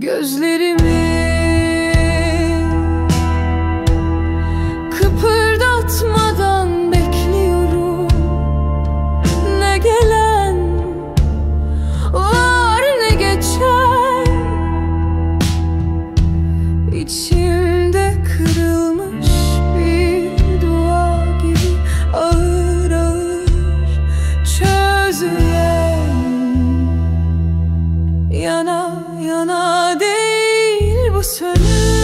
Gözlerimi kıpırdatmadan bekliyorum. Ne gelen var ne geçen. İçimde kırılmış bir dua gibi ağır ağır çözülen. Yana yana değil bu sönüş,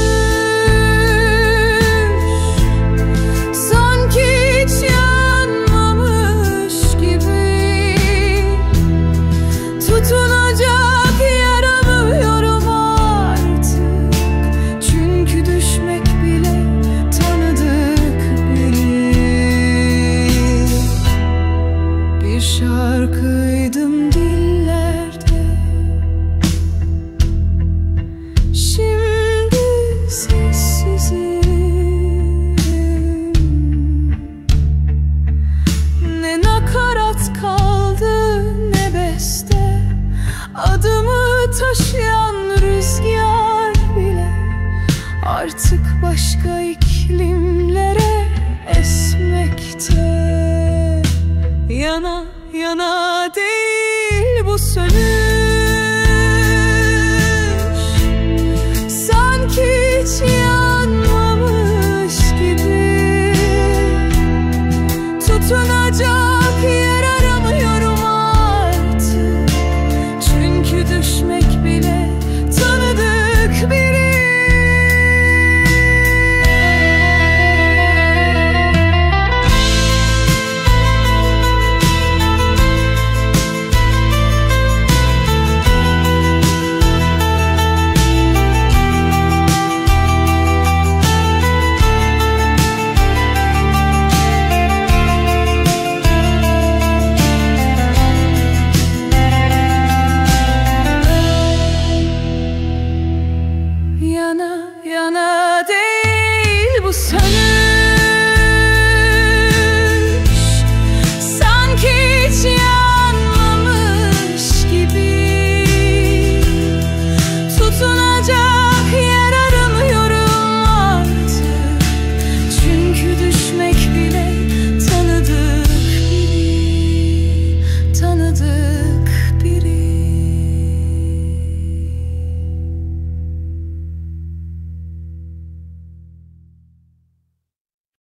sanki hiç yanmamış gibi. Tutunacak yer aramıyorum artık, çünkü düşmek bile tanıdık biri. Bir şarkıydım dillerde, şimdi sessizim. Ne nakarat kaldı ne beste, adımı taşıyan rüzgar bile artık başka iklimlere esmekte. Yana yana değil